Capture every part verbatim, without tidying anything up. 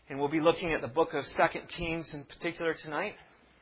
And we'll be looking at the book of Second Kings in particular tonight.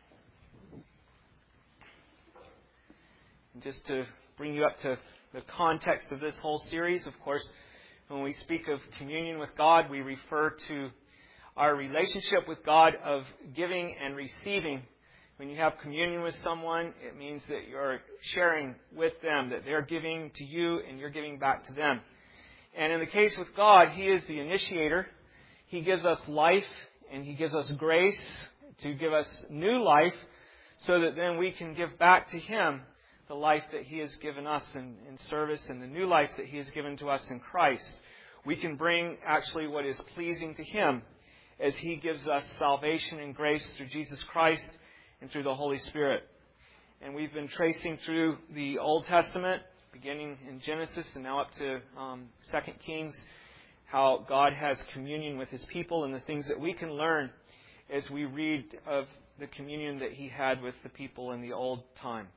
And just to bring you up to the context of this whole series, of course, when we speak of communion with God, we refer to our relationship with God of giving and receiving. When you have communion with someone, it means that you're sharing with them, that they're giving to you and you're giving back to them. And in the case with God, He is the initiator. He gives us life and He gives us grace to give us new life so that then we can give back to Him the life that He has given us in, in service and the new life that He has given to us in Christ. We can bring actually what is pleasing to Him as He gives us salvation and grace through Jesus Christ and through the Holy Spirit. And we've been tracing through the Old Testament, beginning in Genesis and now up to um, Second Kings, how God has communion with His people and the things that we can learn as we read of the communion that He had with the people in the old time.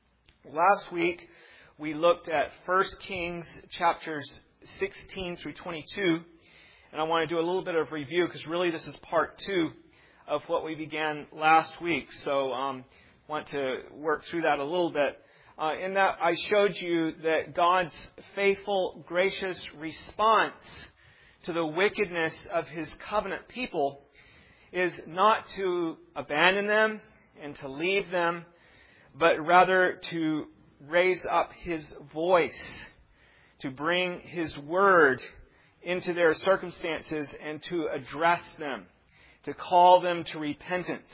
Last week, we looked at First Kings chapters sixteen through twenty-two, and I want to do a little bit of review because really this is part two of what we began last week. So I um, want to work through that a little bit. Uh, in that, I showed you that God's faithful, gracious response to the wickedness of His covenant people is not to abandon them and to leave them, but rather to raise up His voice, to bring His word into their circumstances and to address them, to call them to repentance.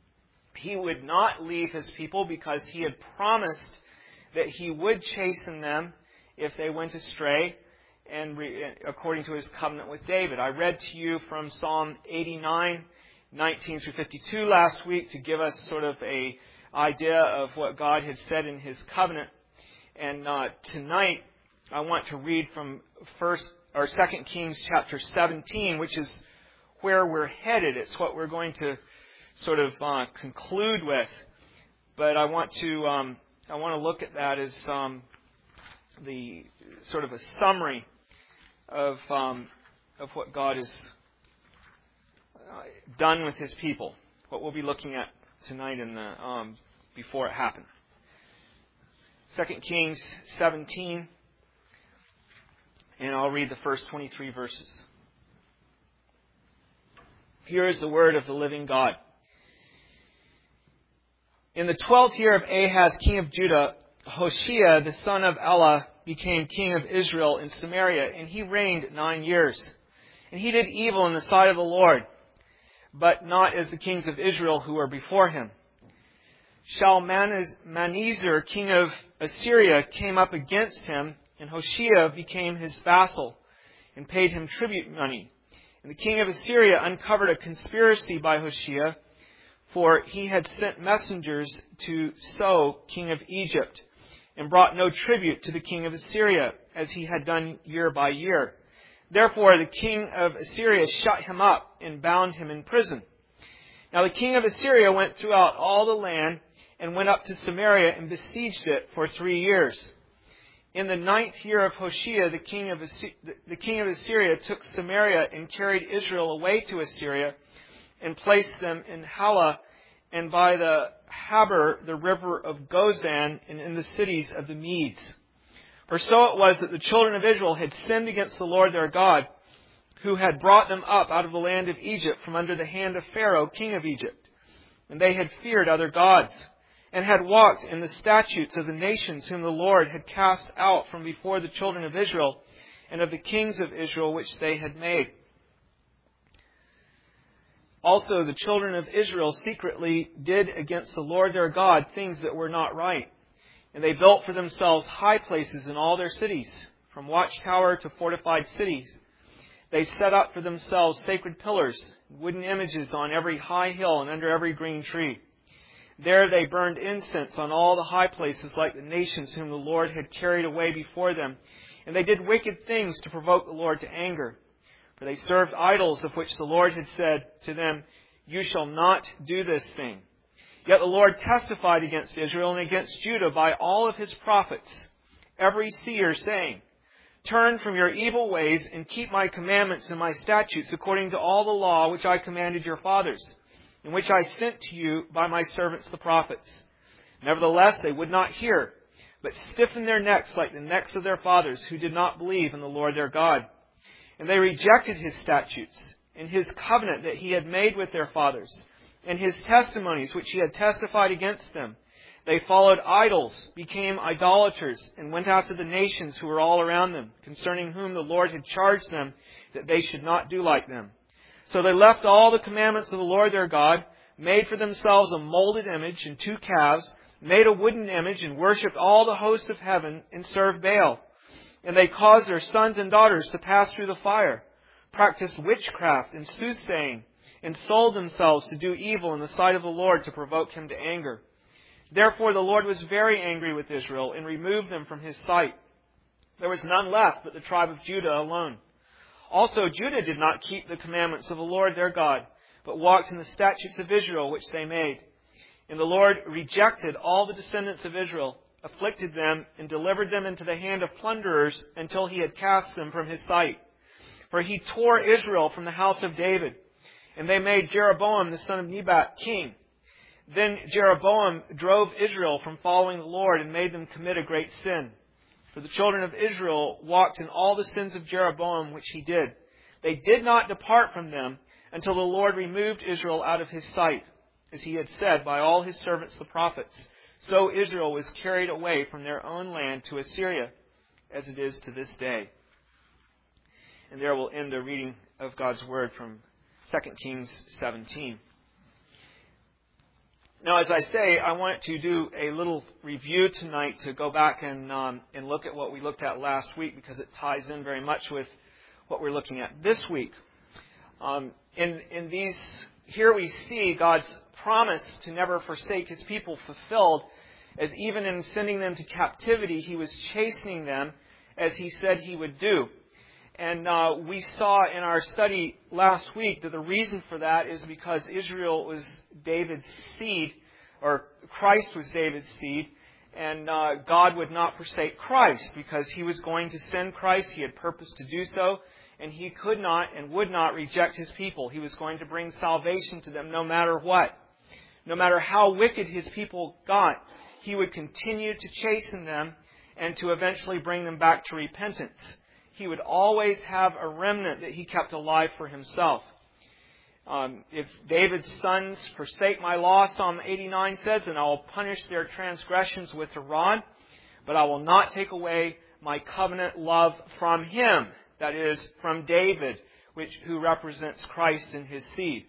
He would not leave His people because He had promised that He would chasten them if they went astray, and re, according to His covenant with David. I read to you from Psalm eighty-nine, nineteen through fifty-two last week to give us sort of a idea of what God had said in His covenant. And uh, tonight I want to read from First or Second Kings chapter seventeen, which is where we're headed. It's what we're going to sort of uh, conclude with. But I want to um, I want to look at that as um, the sort of a summary of um, of what God has uh, done with His people. What we'll be looking at tonight in the um, before it happened. Second Kings seventeen, and I'll read the first twenty-three verses. Here is the word of the living God. In the twelfth year of Ahaz, king of Judah, Hoshea, the son of Elah, became king of Israel in Samaria, and he reigned nine years. And he did evil in the sight of the Lord, but not as the kings of Israel who were before him. Shalmaneser, king of Assyria, came up against him, and Hoshea became his vassal and paid him tribute money. And the king of Assyria uncovered a conspiracy by Hoshea, for he had sent messengers to So, king of Egypt, and brought no tribute to the king of Assyria, as he had done year by year. Therefore the king of Assyria shut him up and bound him in prison. Now the king of Assyria went throughout all the land and went up to Samaria and besieged it for three years. In the ninth year of Hoshea, the king of Assyria, the king of Assyria took Samaria and carried Israel away to Assyria and placed them in Halah and by the Habor, the river of Gozan, and in the cities of the Medes. For so it was that the children of Israel had sinned against the Lord their God, who had brought them up out of the land of Egypt from under the hand of Pharaoh, king of Egypt. And they had feared other gods, and had walked in the statutes of the nations whom the Lord had cast out from before the children of Israel, and of the kings of Israel which they had made. Also the children of Israel secretly did against the Lord their God things that were not right. And they built for themselves high places in all their cities, from watchtower to fortified cities. They set up for themselves sacred pillars, wooden images on every high hill and under every green tree. There they burned incense on all the high places like the nations whom the Lord had carried away before them. And they did wicked things to provoke the Lord to anger. For they served idols of which the Lord had said to them, "You shall not do this thing." Yet the Lord testified against Israel and against Judah by all of his prophets, every seer saying, Turn from your evil ways and keep my commandments and my statutes according to all the law which I commanded your fathers, and which I sent to you by my servants the prophets. Nevertheless, they would not hear, but stiffened their necks like the necks of their fathers, who did not believe in the Lord their God. And they rejected his statutes, and his covenant that he had made with their fathers, and his testimonies which he had testified against them. They followed idols, became idolaters, and went after the nations who were all around them, concerning whom the Lord had charged them that they should not do like them. So they left all the commandments of the Lord their God, made for themselves a molded image and two calves, made a wooden image, and worshipped all the hosts of heaven, and served Baal. And they caused their sons and daughters to pass through the fire, practiced witchcraft and soothsaying, and sold themselves to do evil in the sight of the Lord to provoke him to anger. Therefore the Lord was very angry with Israel and removed them from his sight. There was none left but the tribe of Judah alone. Also Judah did not keep the commandments of the Lord their God, but walked in the statutes of Israel which they made. And the Lord rejected all the descendants of Israel, afflicted them, and delivered them into the hand of plunderers until he had cast them from his sight. For he tore Israel from the house of David, and they made Jeroboam the son of Nebat king. Then Jeroboam drove Israel from following the Lord and made them commit a great sin. For the children of Israel walked in all the sins of Jeroboam which he did. They did not depart from them until the Lord removed Israel out of his sight, as he had said by all his servants the prophets. So Israel was carried away from their own land to Assyria, as it is to this day. And there will end the reading of God's Word from Second Kings seventeen. Now, as I say, I wanted to do a little review tonight to go back and um, and look at what we looked at last week, because it ties in very much with what we're looking at this week. Um, in in these, here we see God's promise to never forsake his people fulfilled, as even in sending them to captivity, he was chastening them as he said he would do. And uh, we saw in our study last week that the reason for that is because Israel was David's seed, or Christ was David's seed, and uh, God would not forsake Christ because he was going to send Christ. He had purposed to do so, and he could not and would not reject his people. He was going to bring salvation to them no matter what. No matter how wicked his people got, he would continue to chasten them and to eventually bring them back to repentance. He would always have a remnant that he kept alive for himself. Um, if David's sons forsake my law, Psalm eighty-nine says, then I will punish their transgressions with a rod, but I will not take away my covenant love from him, that is, from David, which who represents Christ and his seed.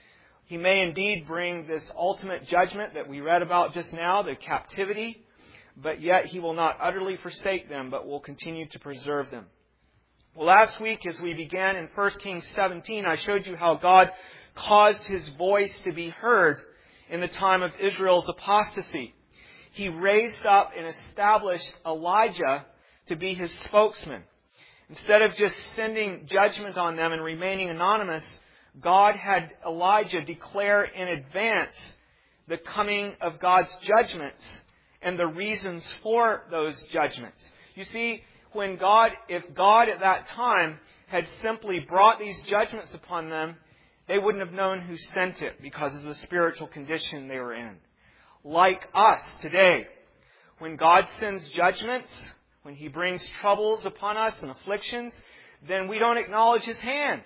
He may indeed bring this ultimate judgment that we read about just now, the captivity, but yet he will not utterly forsake them, but will continue to preserve them. Well, last week as we began in First Kings seventeen, I showed you how God caused his voice to be heard in the time of Israel's apostasy. He raised up and established Elijah to be his spokesman. Instead of just sending judgment on them and remaining anonymous, God had Elijah declare in advance the coming of God's judgments and the reasons for those judgments. You see, when God, if God at that time had simply brought these judgments upon them, they wouldn't have known who sent it because of the spiritual condition they were in. Like us today, when God sends judgments, when he brings troubles upon us and afflictions, then we don't acknowledge his hand.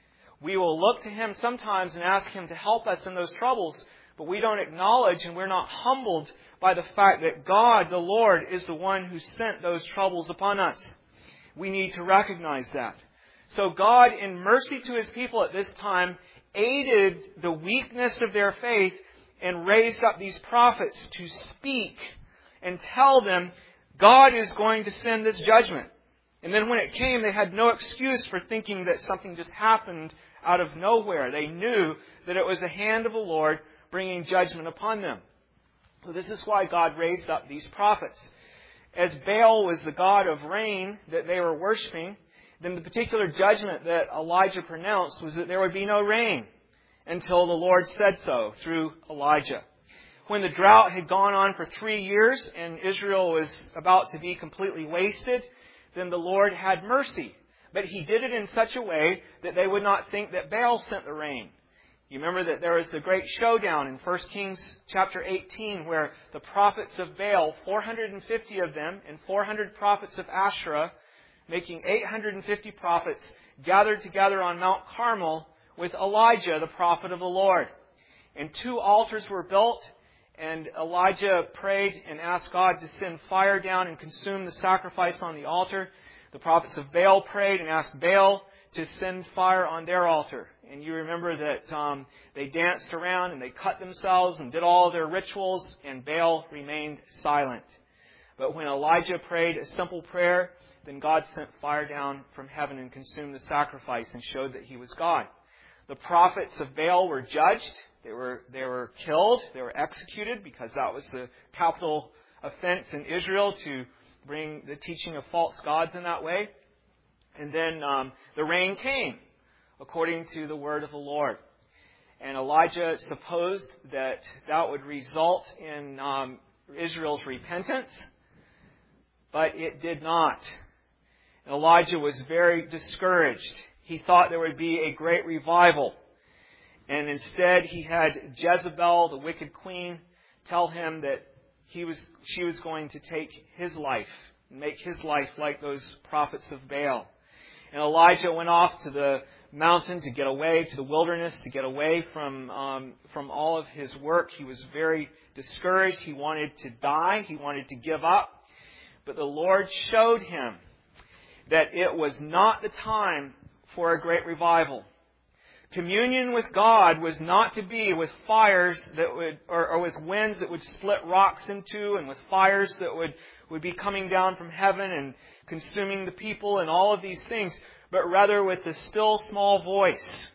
We will look to him sometimes and ask him to help us in those troubles, but we don't acknowledge and we're not humbled by the fact that God, the Lord, is the one who sent those troubles upon us. We need to recognize that. So God, in mercy to his people at this time, aided the weakness of their faith and raised up these prophets to speak and tell them God is going to send this judgment. And then when it came, they had no excuse for thinking that something just happened out of nowhere. They knew that it was the hand of the Lord bringing judgment upon them. So this is why God raised up these prophets. As Baal was the god of rain that they were worshiping, then the particular judgment that Elijah pronounced was that there would be no rain until the Lord said so through Elijah. When the drought had gone on for three years and Israel was about to be completely wasted, then the Lord had mercy. But He did it in such a way that they would not think that Baal sent the rain. You remember that there was the great showdown in First Kings chapter eighteen where the prophets of Baal, four hundred fifty of them, and four hundred prophets of Asherah, making eight hundred fifty prophets, gathered together on Mount Carmel with Elijah, the prophet of the Lord. And two altars were built, and Elijah prayed and asked God to send fire down and consume the sacrifice on the altar. The prophets of Baal prayed and asked Baal to send fire on their altar. And you remember that um, they danced around and they cut themselves and did all their rituals, and Baal remained silent. But when Elijah prayed a simple prayer, then God sent fire down from heaven and consumed the sacrifice and showed that He was God. The prophets of Baal were judged. They were, they were killed. They were executed because that was the capital offense in Israel, to bring the teaching of false gods in that way. And then um, the rain came according to the word of the Lord. And Elijah supposed that that would result in um, Israel's repentance, but it did not. And Elijah was very discouraged. He thought there would be a great revival. And instead he had Jezebel, the wicked queen, tell him that he was, she was going to take his life, and make his life like those prophets of Baal. And Elijah went off to the mountain to get away, to the wilderness, to get away from um, from all of his work. He was very discouraged. He wanted to die. He wanted to give up. But the Lord showed him that it was not the time for a great revival. Communion with God was not to be with fires that would, or, or with winds that would split rocks in two, and with fires that would, would be coming down from heaven and consuming the people and all of these things, but rather with the still small voice.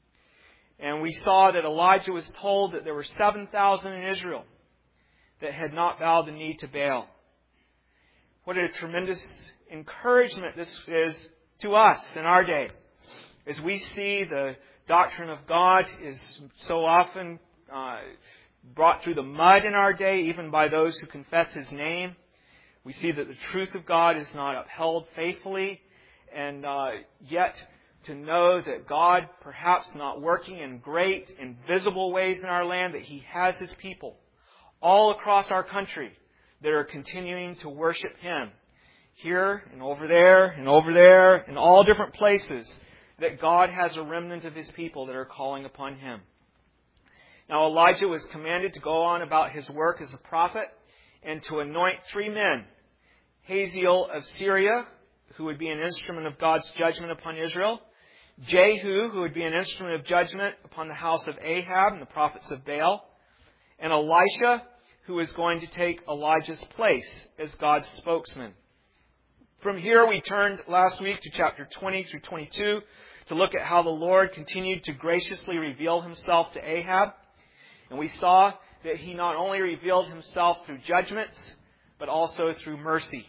And we saw that Elijah was told that there were seven thousand in Israel that had not bowed the knee to Baal. What a tremendous encouragement this is to us in our day, as we see the doctrine of God is so often uh, brought through the mud in our day, even by those who confess His name. We see that the truth of God is not upheld faithfully, and uh, yet to know that God, perhaps not working in great and visible ways in our land, that He has His people all across our country that are continuing to worship Him. Here and over there and over there in all different places, that God has a remnant of His people that are calling upon Him. Now Elijah was commanded to go on about his work as a prophet and to anoint three men. Hazael of Syria, who would be an instrument of God's judgment upon Israel. Jehu, who would be an instrument of judgment upon the house of Ahab and the prophets of Baal. And Elisha, who is going to take Elijah's place as God's spokesman. From here we turned last week to chapter twenty through twenty-two to look at how the Lord continued to graciously reveal Himself to Ahab. And we saw that He not only revealed Himself through judgments, but also through mercy.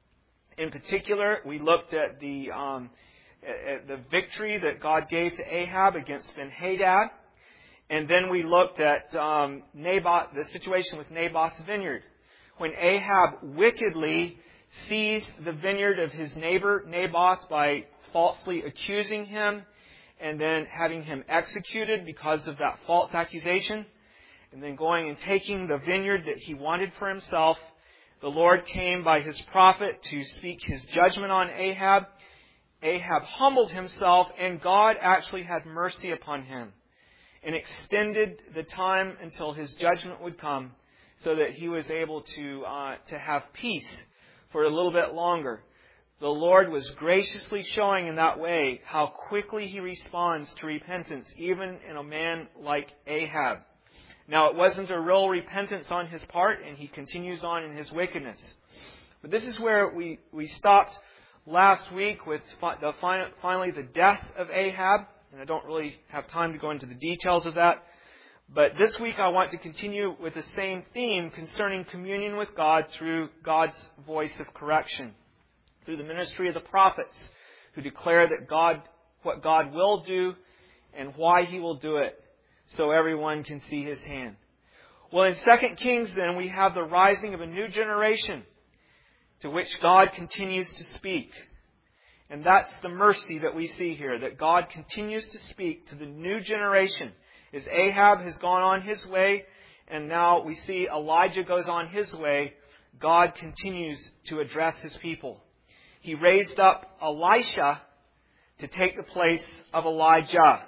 In particular, we looked at the um, at the victory that God gave to Ahab against Ben-Hadad. And then we looked at um, Naboth, the situation with Naboth's vineyard. When Ahab wickedly seized the vineyard of his neighbor Naboth by falsely accusing him and then having him executed because of that false accusation, and then going and taking the vineyard that he wanted for himself, the Lord came by His prophet to speak His judgment on Ahab. Ahab humbled himself, and God actually had mercy upon him and extended the time until his judgment would come, so that he was able to uh, to have peace for a little bit longer. The Lord was graciously showing in that way how quickly He responds to repentance, even in a man like Ahab. Now, it wasn't a real repentance on his part, and he continues on in his wickedness. But this is where we, we stopped last week with the, finally the death of Ahab. And I don't really have time to go into the details of that. But this week I want to continue with the same theme concerning communion with God through God's voice of correction, through the ministry of the prophets who declare that God, what God will do and why He will do it, so everyone can see His hand. Well, in Second Kings then, we have the rising of a new generation to which God continues to speak. And that's the mercy that we see here, that God continues to speak to the new generation. As Ahab has gone on his way, and now we see Elijah goes on his way, God continues to address his people. He raised up Elisha to take the place of Elijah.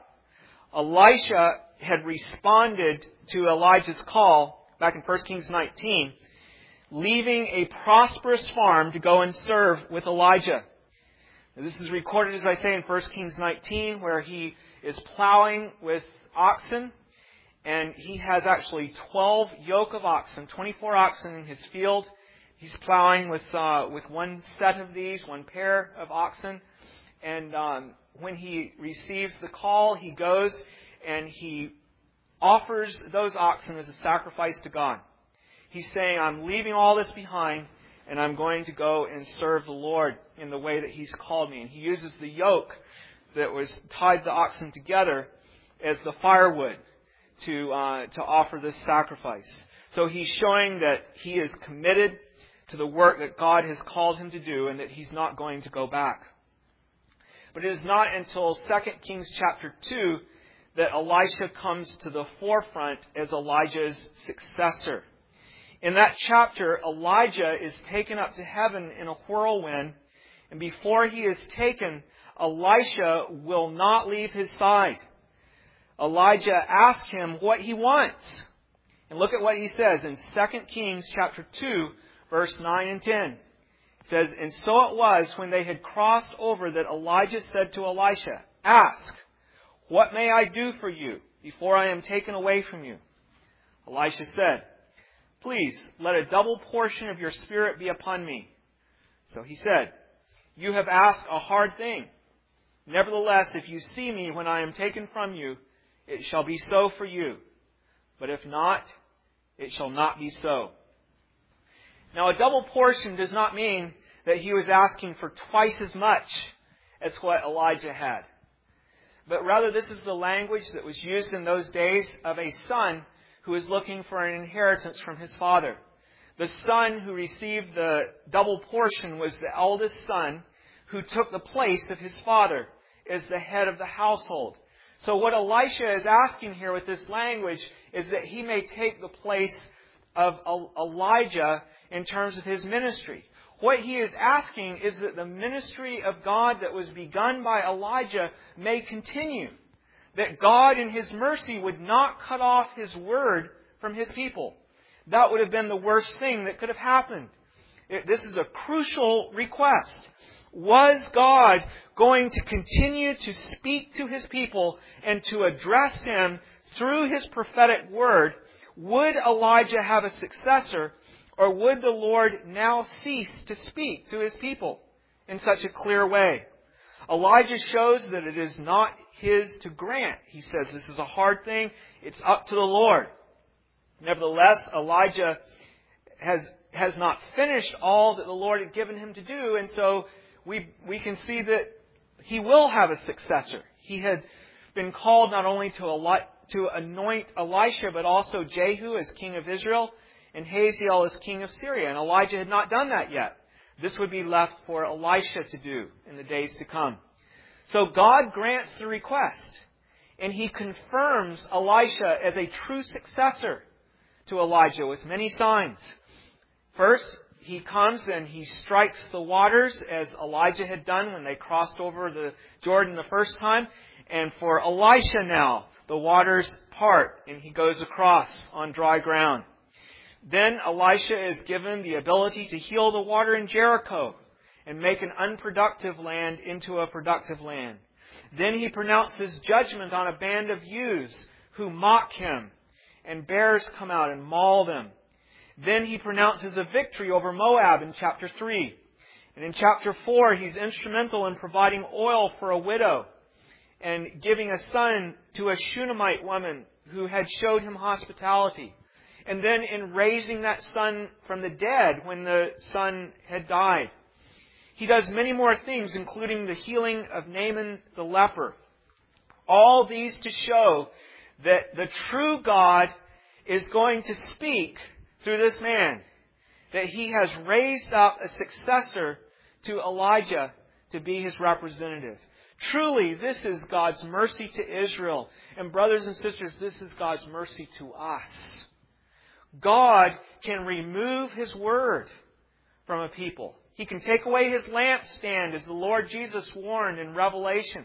Elisha had responded to Elijah's call back in First Kings nineteen, leaving a prosperous farm to go and serve with Elijah. Now, this is recorded, as I say, in First Kings nineteen, where he is plowing with oxen, and he has actually twelve yoke of oxen, twenty-four oxen in his field. He's plowing with uh, with one set of these, one pair of oxen. And um, when he receives the call, he goes and he offers those oxen as a sacrifice to God. He's saying, I'm leaving all this behind, and I'm going to go and serve the Lord in the way that He's called me. And he uses the yoke that was tied the oxen together as the firewood to uh, to offer this sacrifice. So he's showing that he is committed to the work that God has called him to do, and that he's not going to go back. But it is not until Second Kings chapter two that Elisha comes to the forefront as Elijah's successor. In that chapter, Elijah is taken up to heaven in a whirlwind, and before he is taken, Elisha will not leave his side. Elijah asks him what he wants. And look at what he says in Second Kings chapter two, verse nine and ten. It says, And so it was when they had crossed over that Elijah said to Elisha, Ask, what may I do for you before I am taken away from you? Elisha said, Please, let a double portion of your spirit be upon me. So he said, You have asked a hard thing. Nevertheless, if you see me when I am taken from you, it shall be so for you. But if not, it shall not be so. Now, a double portion does not mean that he was asking for twice as much as what Elijah had. But rather, this is the language that was used in those days of a son who is looking for an inheritance from his father. The son who received the double portion was the eldest son who took the place of his father as the head of the household. So what Elisha is asking here with this language is that he may take the place of Elijah in terms of his ministry. What he is asking is that the ministry of God that was begun by Elijah may continue. That God in His mercy would not cut off His word from His people. That would have been the worst thing that could have happened. It, this is a crucial request. Was God going to continue to speak to His people and to address Him through His prophetic word? Would Elijah have a successor, or would the Lord now cease to speak to His people in such a clear way? Elijah shows that it is not his to grant. He says this is a hard thing. It's up to the Lord. Nevertheless, Elijah has has not finished all that the Lord had given him to do, and so we we can see that he will have a successor. He had been called not only to Eli, to anoint Elisha, but also Jehu as king of Israel and Hazael as king of Syria. And Elijah had not done that yet. This would be left for Elisha to do in the days to come. So God grants the request, and He confirms Elisha as a true successor to Elijah with many signs. First, he comes and he strikes the waters as Elijah had done when they crossed over the Jordan the first time. And for Elisha now, the waters part and he goes across on dry ground. Then Elisha is given the ability to heal the water in Jericho and make an unproductive land into a productive land. Then he pronounces judgment on a band of youths who mock him, and bears come out and maul them. Then he pronounces a victory over Moab in chapter three. And in chapter four, he's instrumental in providing oil for a widow and giving a son to a Shunammite woman who had showed him hospitality. And then in raising that son from the dead when the son had died. He does many more things, including the healing of Naaman the leper. All these to show that the true God is going to speak through this man. that He has raised up a successor to Elijah to be His representative. Truly, this is God's mercy to Israel. And brothers and sisters, this is God's mercy to us. God can remove His word from a people. He can take away His lampstand, as the Lord Jesus warned in Revelation.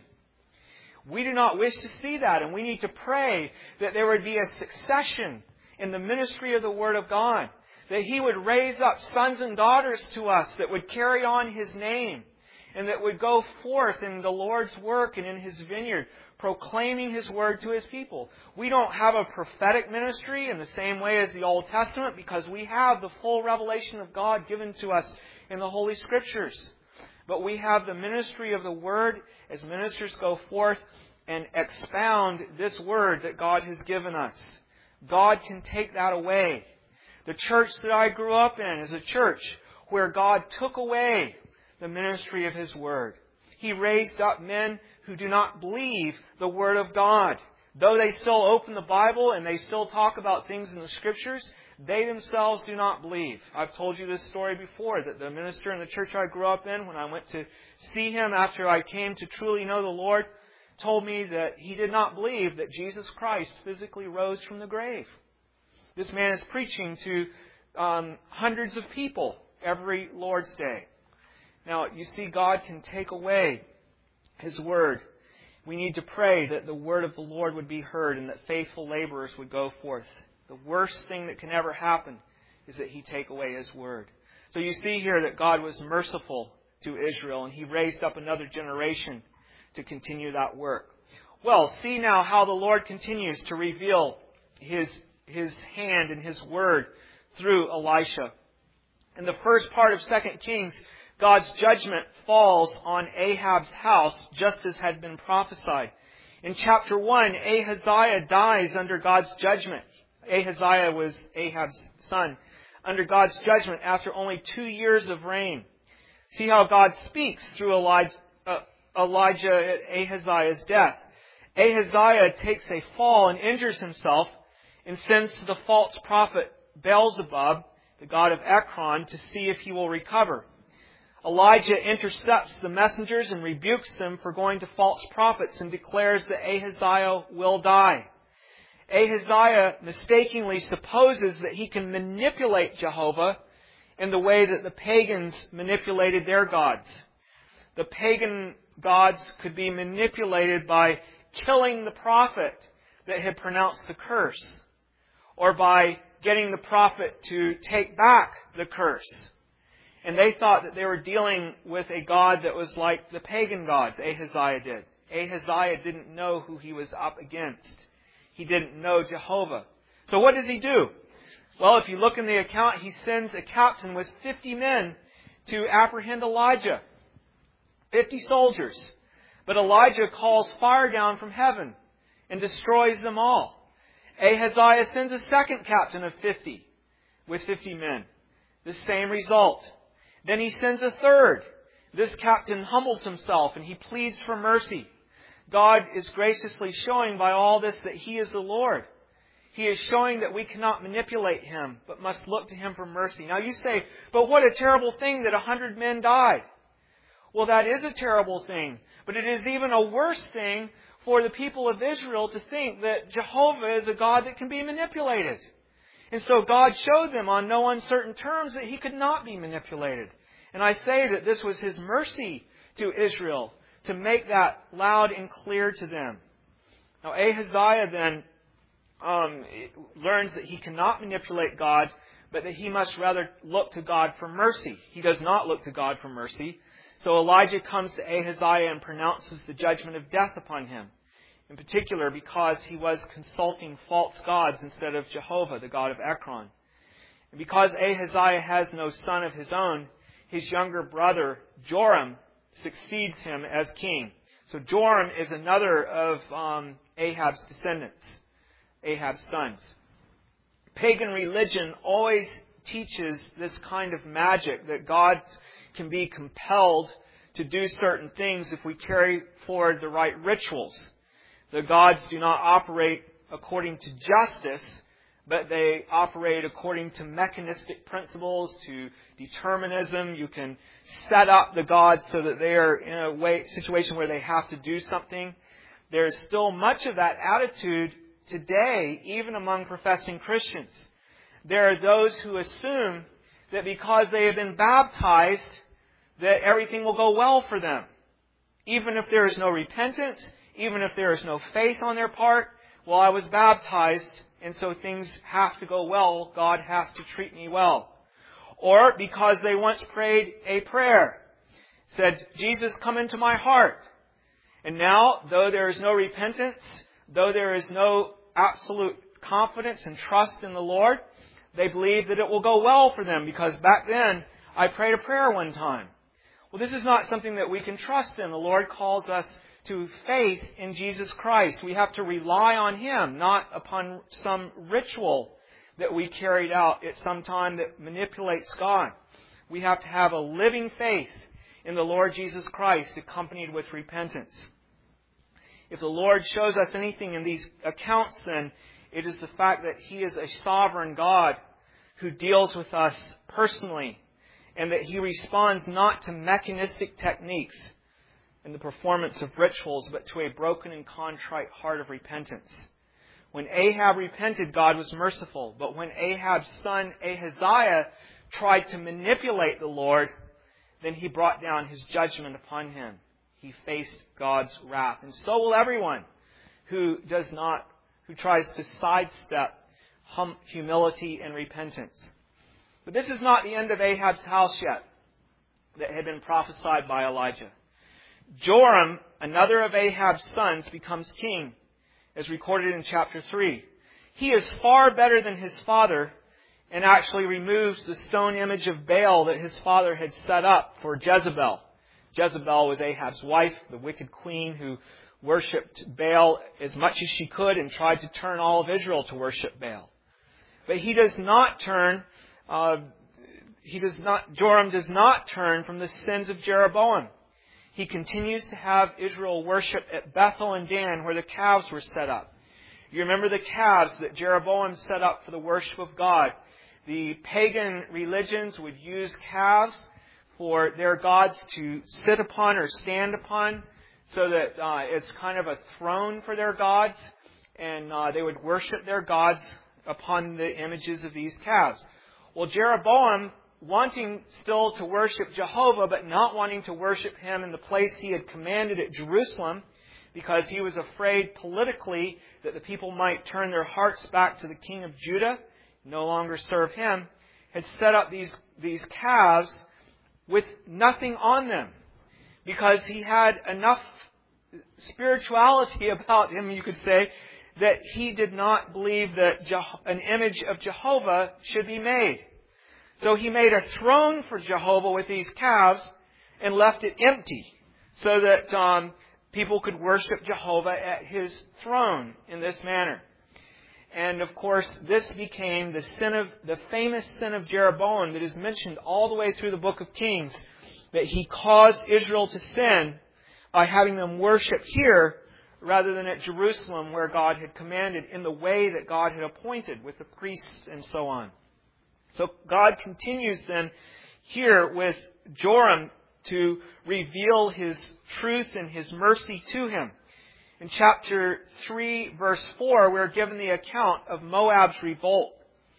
We do not wish to see that, and we need to pray that there would be a succession in the ministry of the Word of God, that He would raise up sons and daughters to us that would carry on His name, and that would go forth in the Lord's work and in His vineyard, proclaiming His word to His people. We don't have a prophetic ministry in the same way as the Old Testament because we have the full revelation of God given to us in the Holy Scriptures. But we have the ministry of the Word as ministers go forth and expound this Word that God has given us. God can take that away. The church that I grew up in is a church where God took away the ministry of His Word. He raised up men who do not believe the Word of God. Though they still open the Bible and they still talk about things in the Scriptures, they themselves do not believe. I've told you this story before, that the minister in the church I grew up in, when I went to see him after I came to truly know the Lord, told me that he did not believe that Jesus Christ physically rose from the grave. This man is preaching to um, hundreds of people every Lord's Day. Now, you see, God can take away His Word. We need to pray that the Word of the Lord would be heard and that faithful laborers would go forth. The worst thing that can ever happen is that He take away His Word. So you see here that God was merciful to Israel, and He raised up another generation to continue that work. Well, see now how the Lord continues to reveal His, His hand and His Word through Elisha. In the first part of Second Kings, God's judgment falls on Ahab's house, just as had been prophesied. In chapter one, Ahaziah dies under God's judgment. Ahaziah was Ahab's son. Under God's judgment after only two years of reign. See how God speaks through Elijah, uh, Elijah at Ahaziah's death. Ahaziah takes a fall and injures himself and sends to the false prophet Beelzebub, the god of Ekron, to see if he will recover. Elijah intercepts the messengers and rebukes them for going to false prophets and declares that Ahaziah will die. Ahaziah mistakenly supposes that he can manipulate Jehovah in the way that the pagans manipulated their gods. The pagan gods could be manipulated by killing the prophet that had pronounced the curse, or by getting the prophet to take back the curse. And they thought that they were dealing with a God that was like the pagan gods, Ahaziah did. Ahaziah didn't know who he was up against. He didn't know Jehovah. So what does he do? Well, if you look in the account, he sends a captain with fifty men to apprehend Elijah. fifty soldiers. But Elijah calls fire down from heaven and destroys them all. Ahaziah sends a second captain of fifty with fifty men. The same result. Then he sends a third. This captain humbles himself and he pleads for mercy. God is graciously showing by all this that He is the Lord. He is showing that we cannot manipulate Him, but must look to Him for mercy. Now you say, but what a terrible thing that a hundred men died. Well, that is a terrible thing. But it is even a worse thing for the people of Israel to think that Jehovah is a God that can be manipulated. And so God showed them on no uncertain terms that He could not be manipulated. And I say that this was His mercy to Israel, to make that loud and clear to them. Now Ahaziah then um, learns that he cannot manipulate God, but that he must rather look to God for mercy. He does not look to God for mercy. So Elijah comes to Ahaziah and pronounces the judgment of death upon him. In particular, because he was consulting false gods instead of Jehovah, the god of Ekron. And because Ahaziah has no son of his own, his younger brother Joram succeeds him as king. So Joram is another of um, Ahab's descendants, Ahab's sons. Pagan religion always teaches this kind of magic, that God can be compelled to do certain things if we carry forward the right rituals. The gods do not operate according to justice, but they operate according to mechanistic principles, to determinism. You can set up the gods so that they are in a way, situation where they have to do something. There's still much of that attitude today, even among professing Christians. There are those who assume that because they have been baptized, that everything will go well for them. Even if there is no repentance, even if there is no faith on their part, well, I was baptized, and so things have to go well. God has to treat me well. Or because they once prayed a prayer, said, Jesus, come into my heart. And now, though there is no repentance, though there is no absolute confidence and trust in the Lord, they believe that it will go well for them because back then I prayed a prayer one time. Well, this is not something that we can trust in. The Lord calls us to faith in Jesus Christ. We have to rely on Him, not upon some ritual that we carried out at some time that manipulates God. We have to have a living faith in the Lord Jesus Christ accompanied with repentance. If the Lord shows us anything in these accounts, then it is the fact that He is a sovereign God who deals with us personally, and that He responds not to mechanistic techniques in the performance of rituals, but to a broken and contrite heart of repentance. When Ahab repented, God was merciful. But when Ahab's son Ahaziah tried to manipulate the Lord, then He brought down His judgment upon him. He faced God's wrath. And so will everyone who does not, who tries to sidestep hum, humility and repentance. But this is not the end of Ahab's house yet that had been prophesied by Elijah. Joram, another of Ahab's sons, becomes king, as recorded in chapter three. He is far better than his father and actually removes the stone image of Baal that his father had set up for Jezebel. Jezebel was Ahab's wife, the wicked queen who worshipped Baal as much as she could and tried to turn all of Israel to worship Baal. But he does not turn, uh, he does not, Joram does not turn from the sins of Jeroboam. He continues to have Israel worship at Bethel and Dan, where the calves were set up. You remember the calves that Jeroboam set up for the worship of God. The pagan religions would use calves for their gods to sit upon or stand upon, so that uh, it's kind of a throne for their gods, and uh, they would worship their gods upon the images of these calves. Well, Jeroboam, wanting still to worship Jehovah, but not wanting to worship Him in the place He had commanded at Jerusalem, because he was afraid politically that the people might turn their hearts back to the king of Judah, no longer serve him, had set up these, these calves with nothing on them, because he had enough spirituality about him, you could say, that he did not believe that an image of Jehovah should be made. So he made a throne for Jehovah with these calves and left it empty, so that um, people could worship Jehovah at his throne in this manner. And of course, this became the sin of the famous sin of Jeroboam that is mentioned all the way through the book of Kings, that he caused Israel to sin by having them worship here rather than at Jerusalem, where God had commanded in the way that God had appointed with the priests and so on. So God continues then here with Joram to reveal His truth and His mercy to him. In chapter three, verse four, we're given the account of Moab's revolt.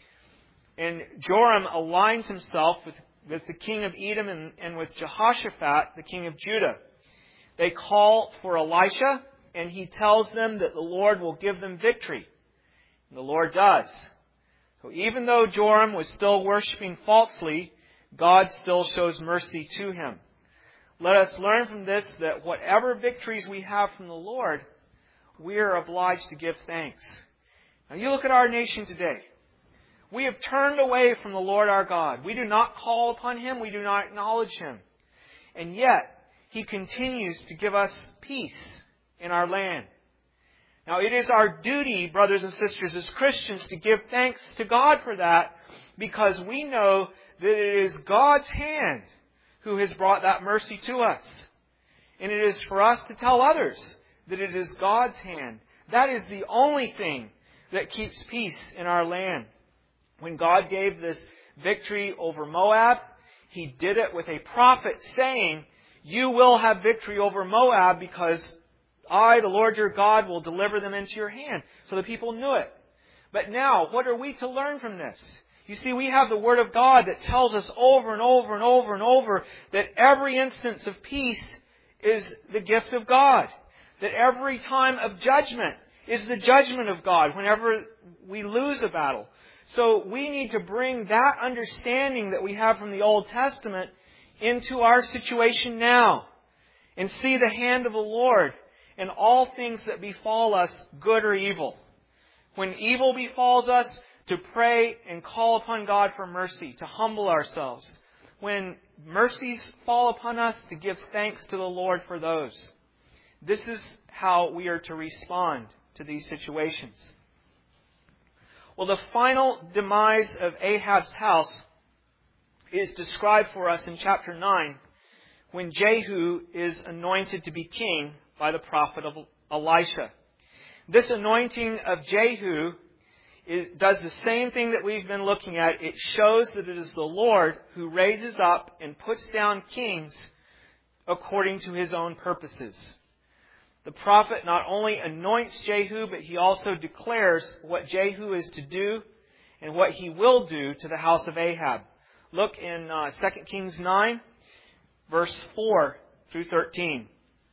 And Joram aligns himself with, with the king of Edom and, and with Jehoshaphat, the king of Judah. They call for Elisha, and he tells them that the Lord will give them victory. And the Lord does. So even though Joram was still worshiping falsely, God still shows mercy to him. Let us learn from this that whatever victories we have from the Lord, we are obliged to give thanks. Now you look at our nation today. We have turned away from the Lord our God. We do not call upon Him. We do not acknowledge Him. And yet, He continues to give us peace in our land. Now it is our duty, brothers and sisters, as Christians, to give thanks to God for that, because we know that it is God's hand who has brought that mercy to us. And it is for us to tell others that it is God's hand. That is the only thing that keeps peace in our land. When God gave this victory over Moab, He did it with a prophet saying, you will have victory over Moab because I, the Lord your God, will deliver them into your hand. So the people knew it. But now, what are we to learn from this? You see, we have the Word of God that tells us over and over and over and over that every instance of peace is the gift of God. That every time of judgment is the judgment of God whenever we lose a battle. So we need to bring that understanding that we have from the Old Testament into our situation now and see the hand of the Lord in all things that befall us, good or evil. When evil befalls us, to pray and call upon God for mercy, to humble ourselves. When mercies fall upon us, to give thanks to the Lord for those. This is how we are to respond to these situations. Well, the final demise of Ahab's house is described for us in chapter nine, when Jehu is anointed to be king by the prophet of Elisha. This anointing of Jehu It does the same thing that we've been looking at. It shows that it is the Lord who raises up and puts down kings according to His own purposes. The prophet not only anoints Jehu, but he also declares what Jehu is to do and what he will do to the house of Ahab. Look in uh, Second Kings nine, verse four through thirteen.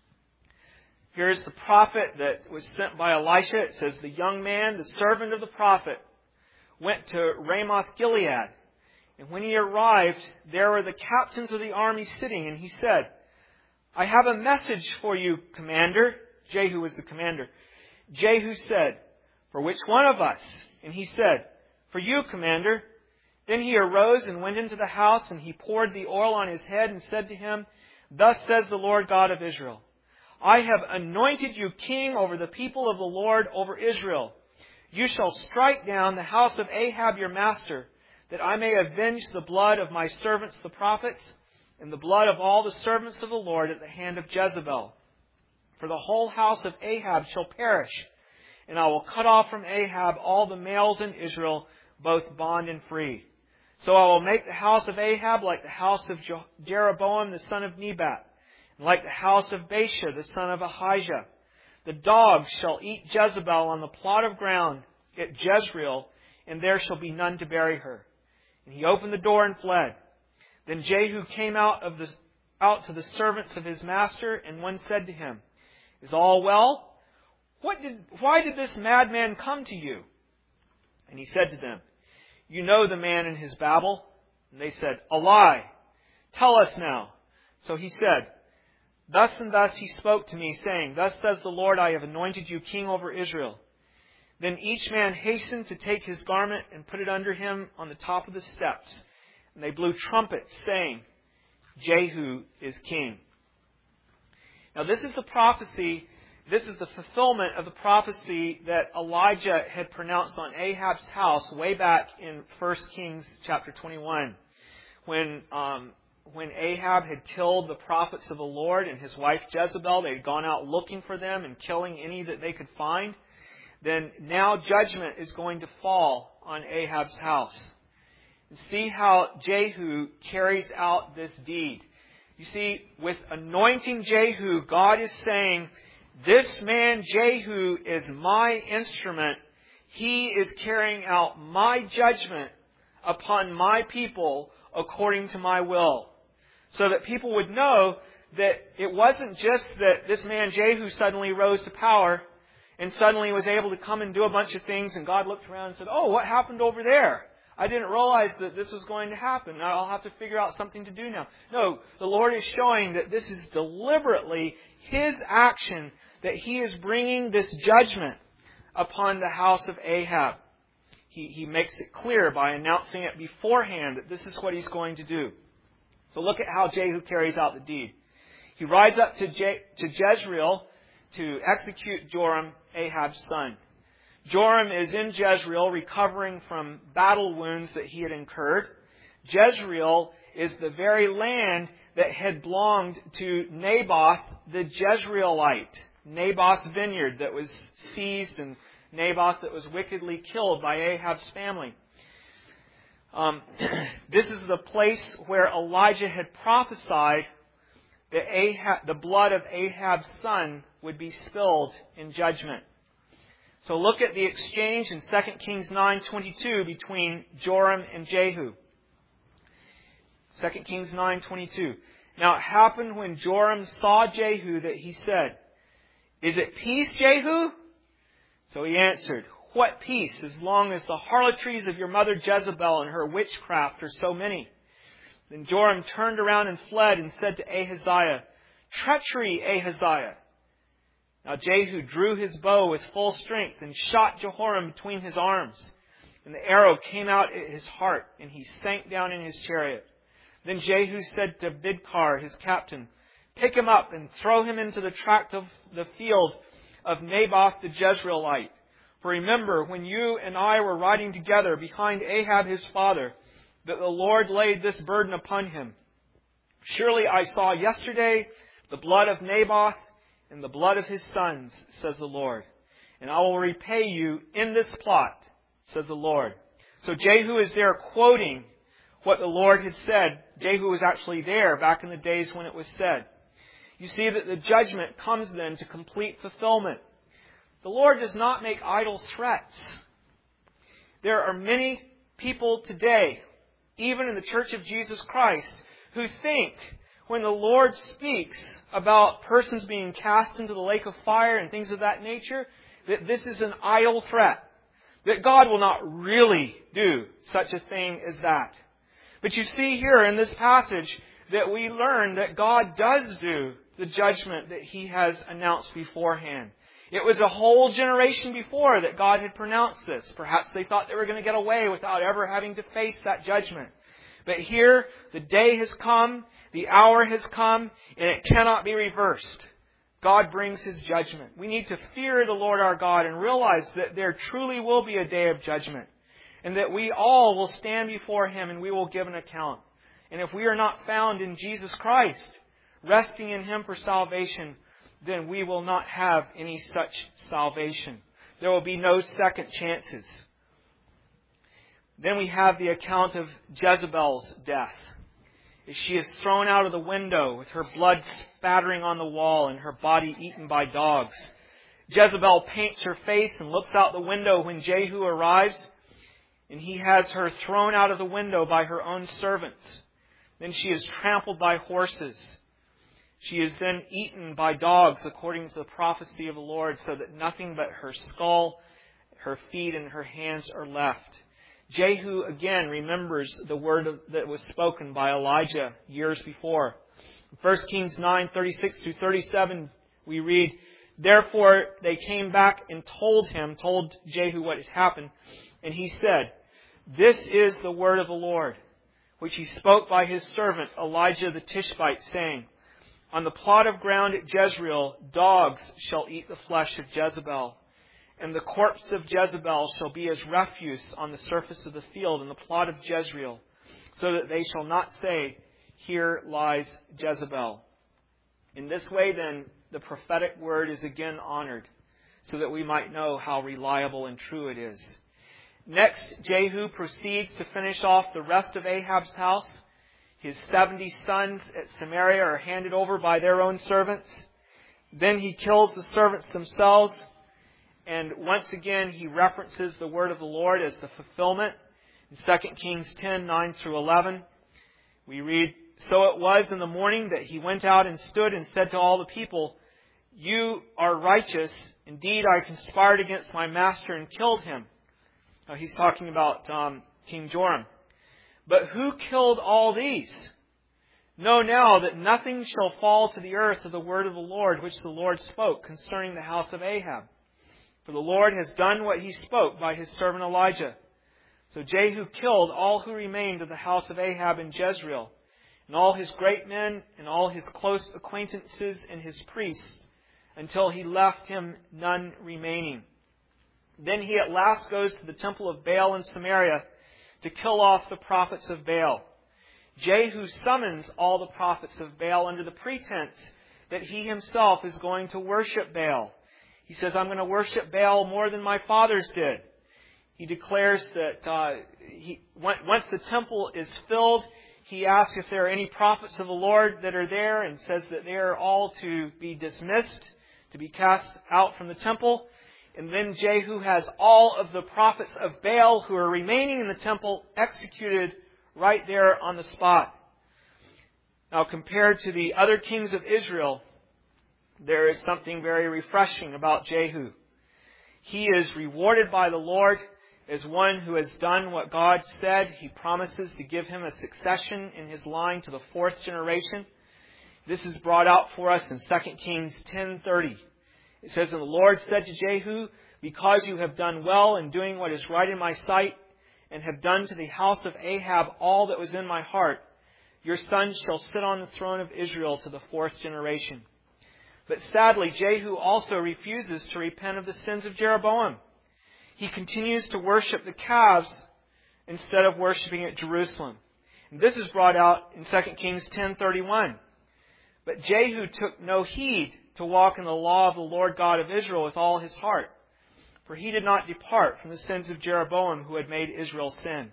Here's the prophet that was sent by Elisha. It says, the young man, the servant of the prophet, went to Ramoth Gilead. And when he arrived, there were the captains of the army sitting. And he said, I have a message for you, commander. Jehu was the commander. Jehu said, for which one of us? And he said, for you, commander. Then he arose and went into the house, and he poured the oil on his head and said to him, thus says the Lord God of Israel, I have anointed you king over the people of the Lord, over Israel. You shall strike down the house of Ahab your master, that I may avenge the blood of my servants the prophets, and the blood of all the servants of the Lord at the hand of Jezebel. For the whole house of Ahab shall perish, and I will cut off from Ahab all the males in Israel, both bond and free. So I will make the house of Ahab like the house of Jeroboam the son of Nebat, and like the house of Baasha the son of Ahijah. The dogs shall eat Jezebel on the plot of ground at Jezreel, and there shall be none to bury her. And he opened the door and fled. Then Jehu came out of the out to the servants of his master, and one said to him, Is all well? What did why did this madman come to you? And he said to them, You know the man and his babble. And they said, A lie. Tell us now. So he said, Thus and thus he spoke to me, saying, Thus says the Lord, I have anointed you king over Israel. Then each man hastened to take his garment and put it under him on the top of the steps. And they blew trumpets, saying, Jehu is king. Now this is the prophecy, this is the fulfillment of the prophecy that Elijah had pronounced on Ahab's house way back in First Kings chapter twenty-one. When um, when Ahab had killed the prophets of the Lord and his wife Jezebel, they had gone out looking for them and killing any that they could find. Then now judgment is going to fall on Ahab's house. And see how Jehu carries out this deed. You see, with anointing Jehu, God is saying, this man Jehu is my instrument. He is carrying out my judgment upon my people according to my will. So that people would know that it wasn't just that this man Jehu suddenly rose to power and suddenly was able to come and do a bunch of things, and God looked around and said, oh, what happened over there? I didn't realize that this was going to happen. Now I'll have to figure out something to do now. No, the Lord is showing that this is deliberately His action, that He is bringing this judgment upon the house of Ahab. He, he makes it clear by announcing it beforehand that this is what He's going to do. So look at how Jehu carries out the deed. He rides up to, Je- to Jezreel to execute Joram, Ahab's son. Joram is in Jezreel recovering from battle wounds that he had incurred. Jezreel is the very land that had belonged to Naboth the Jezreelite, Naboth's vineyard that was seized and Naboth that was wickedly killed by Ahab's family. Um, this is the place where Elijah had prophesied that Ahab, the blood of Ahab's son would be spilled in judgment. So look at the exchange in Second Kings nine twenty-two between Joram and Jehu. Second Kings nine twenty-two. Now it happened when Joram saw Jehu that he said, "Is it peace, Jehu?" So he answered, "What peace, as long as the harlotries of your mother Jezebel and her witchcraft are so many?" Then Joram turned around and fled and said to Ahaziah, "Treachery, Ahaziah." Now Jehu drew his bow with full strength and shot Jehoram between his arms. And the arrow came out at his heart, and he sank down in his chariot. Then Jehu said to Bidkar, his captain, "Pick him up and throw him into the tract of the field of Naboth the Jezreelite. For remember, when you and I were riding together behind Ahab his father, that the Lord laid this burden upon him. Surely I saw yesterday the blood of Naboth and the blood of his sons, says the Lord. And I will repay you in this plot, says the Lord." So Jehu is there quoting what the Lord had said. Jehu was actually there back in the days when it was said. You see that the judgment comes then to complete fulfillment. The Lord does not make idle threats. There are many people today, even in the Church of Jesus Christ, who think when the Lord speaks about persons being cast into the lake of fire and things of that nature, that this is an idle threat. That God will not really do such a thing as that. But you see here in this passage that we learn that God does do the judgment that He has announced beforehand. It was a whole generation before that God had pronounced this. Perhaps they thought they were going to get away without ever having to face that judgment. But here, the day has come, the hour has come, and it cannot be reversed. God brings His judgment. We need to fear the Lord our God and realize that there truly will be a day of judgment, and that we all will stand before Him and we will give an account. And if we are not found in Jesus Christ, resting in Him for salvation, then we will not have any such salvation. There will be no second chances. Then we have the account of Jezebel's death. She is thrown out of the window with her blood spattering on the wall and her body eaten by dogs. Jezebel paints her face and looks out the window when Jehu arrives, and he has her thrown out of the window by her own servants. Then she is trampled by horses. She is then eaten by dogs according to the prophecy of the Lord, so that nothing but her skull, her feet, and her hands are left. Jehu again remembers the word that was spoken by Elijah years before. In First Kings nine thirty-six through thirty-seven, we read, "Therefore they came back and told him, told Jehu what had happened, and he said, 'This is the word of the Lord, which he spoke by his servant Elijah the Tishbite, saying, On the plot of ground at Jezreel, dogs shall eat the flesh of Jezebel. And the corpse of Jezebel shall be as refuse on the surface of the field in the plot of Jezreel, so that they shall not say, Here lies Jezebel.'" In this way, then, the prophetic word is again honored, so that we might know how reliable and true it is. Next, Jehu proceeds to finish off the rest of Ahab's house. His seventy sons at Samaria are handed over by their own servants. Then he kills the servants themselves. And once again, he references the word of the Lord as the fulfillment. In Second Kings ten, nine through eleven, we read, "So it was in the morning that he went out and stood and said to all the people, 'You are righteous. Indeed, I conspired against my master and killed him.'" Now, he's talking about um, King Joram. "But who killed all these? Know now that nothing shall fall to the earth of the word of the Lord, which the Lord spoke concerning the house of Ahab. For the Lord has done what He spoke by His servant Elijah." So Jehu killed all who remained of the house of Ahab in Jezreel, and all his great men, and all his close acquaintances, and his priests, until he left him none remaining. Then he at last goes to the temple of Baal in Samaria to kill off the prophets of Baal. Jehu summons all the prophets of Baal under the pretense that he himself is going to worship Baal. He says, I'm going to worship Baal more than my fathers did. He declares that uh, he, once the temple is filled, he asks if there are any prophets of the Lord that are there, and says that they are all to be dismissed, to be cast out from the temple. And then Jehu has all of the prophets of Baal who are remaining in the temple executed right there on the spot. Now, compared to the other kings of Israel, there is something very refreshing about Jehu. He is rewarded by the Lord as one who has done what God said. He promises to give him a succession in his line to the fourth generation. This is brought out for us in Second Kings ten thirty. It says, And the Lord said to Jehu, Because you have done well in doing what is right in my sight, and have done to the house of Ahab all that was in my heart, your son shall sit on the throne of Israel to the fourth generation. But sadly, Jehu also refuses to repent of the sins of Jeroboam. He continues to worship the calves instead of worshiping at Jerusalem. And this is brought out in Second Kings ten thirty-one. But Jehu took no heed to walk in the law of the Lord God of Israel with all his heart, for he did not depart from the sins of Jeroboam, who had made Israel sin.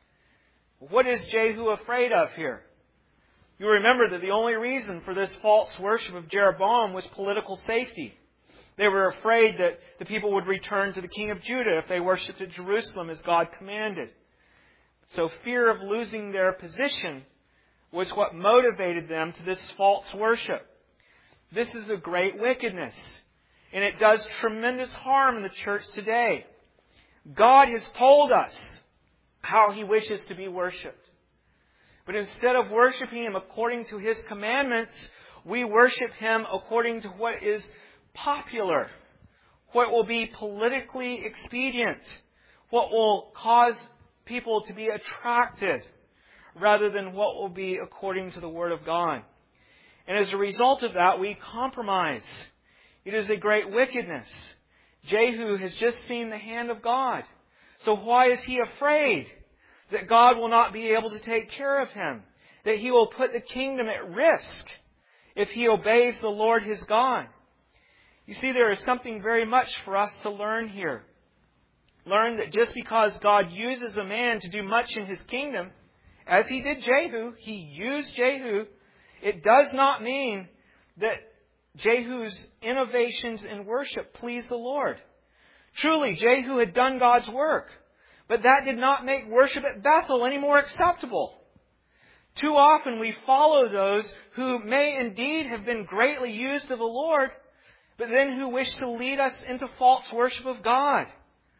What is Jehu afraid of here? You remember that the only reason for this false worship of Jeroboam was political safety. They were afraid that the people would return to the king of Judah if they worshipped at Jerusalem as God commanded. So fear of losing their position was what motivated them to this false worship. This is a great wickedness, and it does tremendous harm in the church today. God has told us how He wishes to be worshipped. But instead of worshiping Him according to His commandments, we worship Him according to what is popular, what will be politically expedient, what will cause people to be attracted, rather than what will be according to the Word of God. And as a result of that, we compromise. It is a great wickedness. Jehu has just seen the hand of God. So why is he afraid that God will not be able to take care of him? That He will put the kingdom at risk if he obeys the Lord his God? You see, there is something very much for us to learn here. Learn that just because God uses a man to do much in His kingdom, as He did Jehu, He used Jehu, it does not mean that Jehu's innovations in worship pleased the Lord. Truly, Jehu had done God's work, but that did not make worship at Bethel any more acceptable. Too often we follow those who may indeed have been greatly used of the Lord, but then who wish to lead us into false worship of God.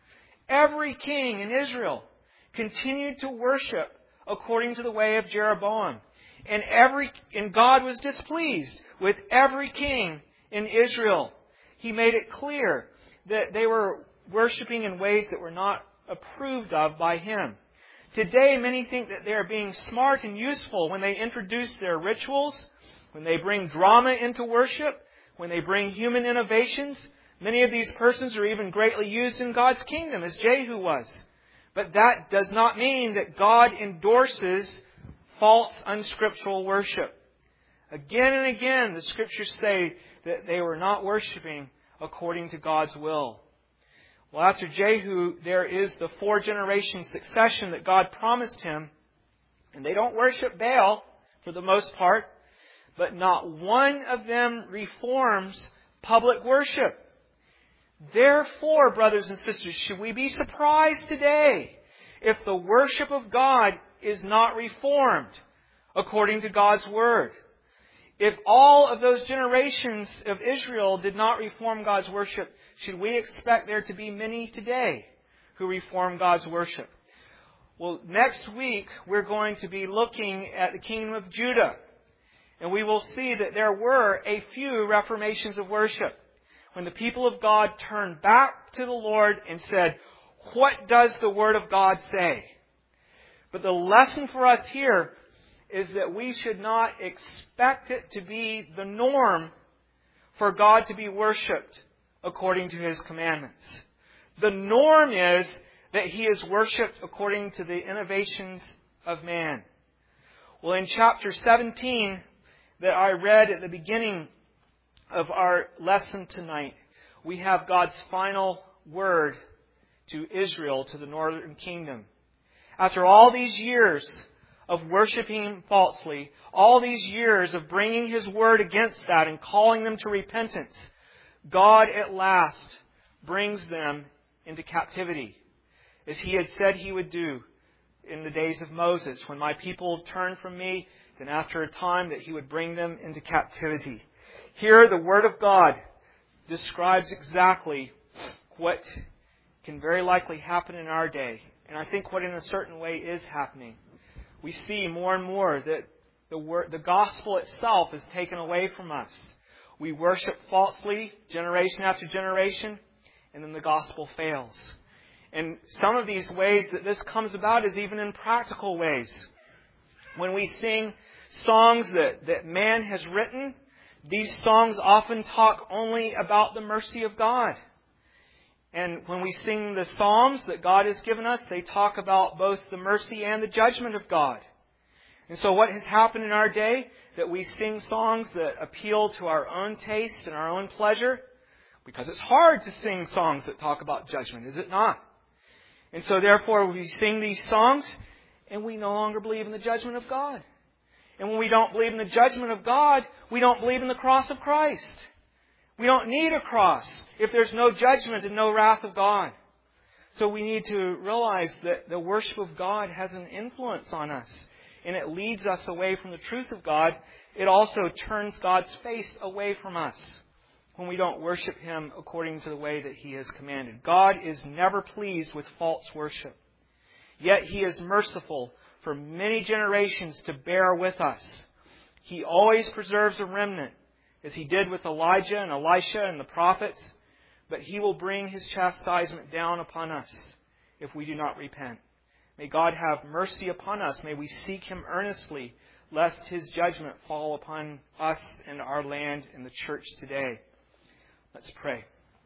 Every king in Israel continued to worship according to the way of Jeroboam. And every and God was displeased with every king in Israel. He made it clear that they were worshiping in ways that were not approved of by Him. Today, many think that they are being smart and useful when they introduce their rituals, when they bring drama into worship, when they bring human innovations. Many of these persons are even greatly used in God's kingdom, as Jehu was. But that does not mean that God endorses false, unscriptural worship. Again and again, the Scriptures say that they were not worshiping according to God's will. Well, after Jehu, there is the four-generation succession that God promised him. And they don't worship Baal for the most part, but not one of them reforms public worship. Therefore, brothers and sisters, should we be surprised today if the worship of God is not reformed according to God's Word? If all of those generations of Israel did not reform God's worship, should we expect there to be many today who reform God's worship? Well, next week we're going to be looking at the kingdom of Judah. And we will see that there were a few reformations of worship, when the people of God turned back to the Lord and said, what does the Word of God say? But the lesson for us here is that we should not expect it to be the norm for God to be worshipped according to His commandments. The norm is that He is worshipped according to the innovations of man. Well, in chapter seventeen that I read at the beginning of our lesson tonight, we have God's final word to Israel, to the northern kingdom. After all these years of worshiping Him falsely, all these years of bringing His word against that and calling them to repentance, God at last brings them into captivity, as He had said He would do in the days of Moses. When my people turn from me, then after a time that He would bring them into captivity. Here the Word of God describes exactly what can very likely happen in our day. And I think what in a certain way is happening. We see more and more that the word, the gospel itself is taken away from us. We worship falsely generation after generation, and then the gospel fails. And some of these ways that this comes about is even in practical ways. When we sing songs that, that man has written, these songs often talk only about the mercy of God. And when we sing the Psalms that God has given us, they talk about both the mercy and the judgment of God. And so what has happened in our day, that we sing songs that appeal to our own taste and our own pleasure, because it's hard to sing songs that talk about judgment, is it not? And so therefore we sing these songs and we no longer believe in the judgment of God. And when we don't believe in the judgment of God, we don't believe in the cross of Christ. We don't need a cross if there's no judgment and no wrath of God. So we need to realize that the worship of God has an influence on us, and it leads us away from the truth of God. It also turns God's face away from us when we don't worship Him according to the way that He has commanded. God is never pleased with false worship. Yet He is merciful for many generations to bear with us. He always preserves a remnant, as He did with Elijah and Elisha and the prophets, but He will bring His chastisement down upon us if we do not repent. May God have mercy upon us. May we seek Him earnestly, lest His judgment fall upon us and our land and the church today. Let's pray.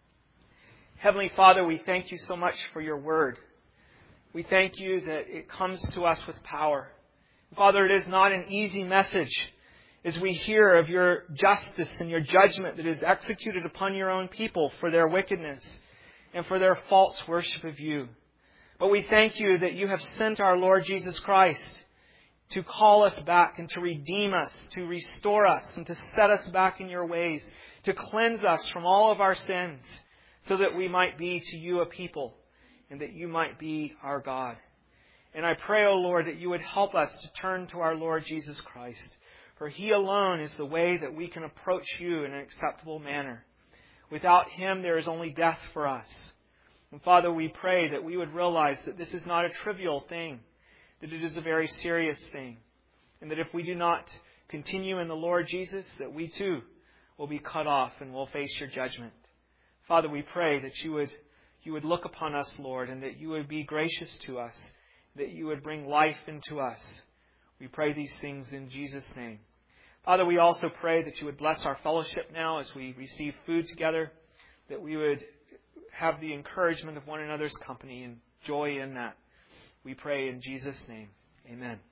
Heavenly Father, we thank You so much for Your word. We thank You that it comes to us with power. Father, it is not an easy message as we hear of Your justice and Your judgment that is executed upon Your own people for their wickedness and for their false worship of You. But we thank You that You have sent our Lord Jesus Christ to call us back and to redeem us, to restore us and to set us back in Your ways, to cleanse us from all of our sins so that we might be to You a people and that You might be our God. And I pray, O Lord, that You would help us to turn to our Lord Jesus Christ. For He alone is the way that we can approach You in an acceptable manner. Without Him, there is only death for us. And Father, we pray that we would realize that this is not a trivial thing, that it is a very serious thing. And that if we do not continue in the Lord Jesus, that we too will be cut off and will face Your judgment. Father, we pray that You would, you would look upon us, Lord, and that You would be gracious to us, that You would bring life into us. We pray these things in Jesus' name. Father, we also pray that You would bless our fellowship now as we receive food together, that we would have the encouragement of one another's company and joy in that. We pray in Jesus' name. Amen.